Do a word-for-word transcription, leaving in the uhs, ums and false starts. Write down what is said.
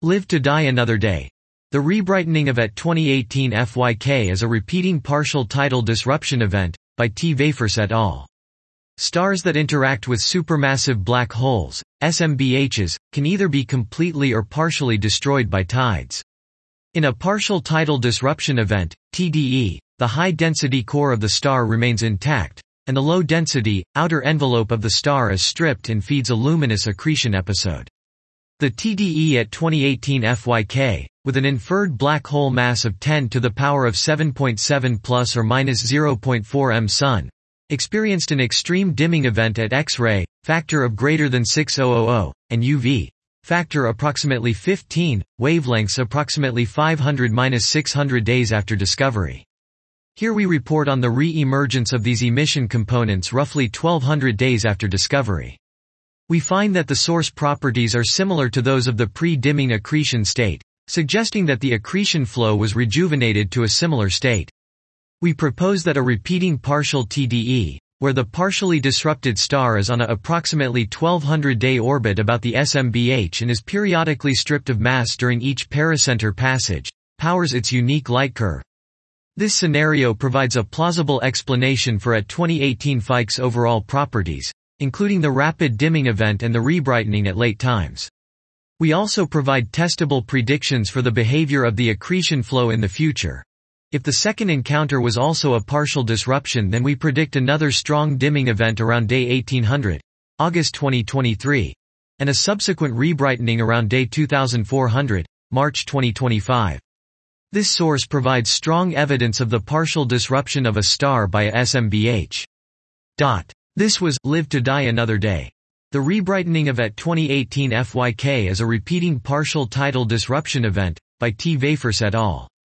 Live to Die Another Day. The rebrightening of at twenty eighteen F Y K is a repeating partial tidal disruption event, by T. Wafers et al. Stars that interact with supermassive black holes, S M B Hs, can either be completely or partially destroyed by tides. In a partial tidal disruption event, T D E, the high-density core of the star remains intact, and the low-density, outer envelope of the star is stripped and feeds a luminous accretion episode. The T D E at twenty eighteen F Y K, with an inferred black hole mass of ten to the power of seven point seven plus or minus zero point four M Sun, experienced an extreme dimming event at X-ray, factor of greater than six thousand, and U V, factor approximately fifteen, wavelengths approximately five hundred to six hundred days after discovery. Here we report on the re-emergence of these emission components roughly twelve hundred days after discovery. We find that the source properties are similar to those of the pre-dimming accretion state, suggesting that the accretion flow was rejuvenated to a similar state. We propose that a repeating partial T D E, where the partially disrupted star is on a approximately twelve hundred day orbit about the S M B H and is periodically stripped of mass during each pericenter passage, powers its unique light curve. This scenario provides a plausible explanation for at twenty eighteen F Y K's overall properties, including the rapid dimming event and the rebrightening at late times. We also provide testable predictions for the behavior of the accretion flow in the future. If the second encounter was also a partial disruption, then we predict another strong dimming event around day eighteen hundred, August twenty twenty-three, and a subsequent rebrightening around day two thousand four hundred, March twenty twenty-five. This source provides strong evidence of the partial disruption of a star by a S M B H. Dot. This was Live to Die Another Day. The rebrightening of at twenty eighteen F Y K is a repeating partial tidal disruption event, by T. Wafers et al.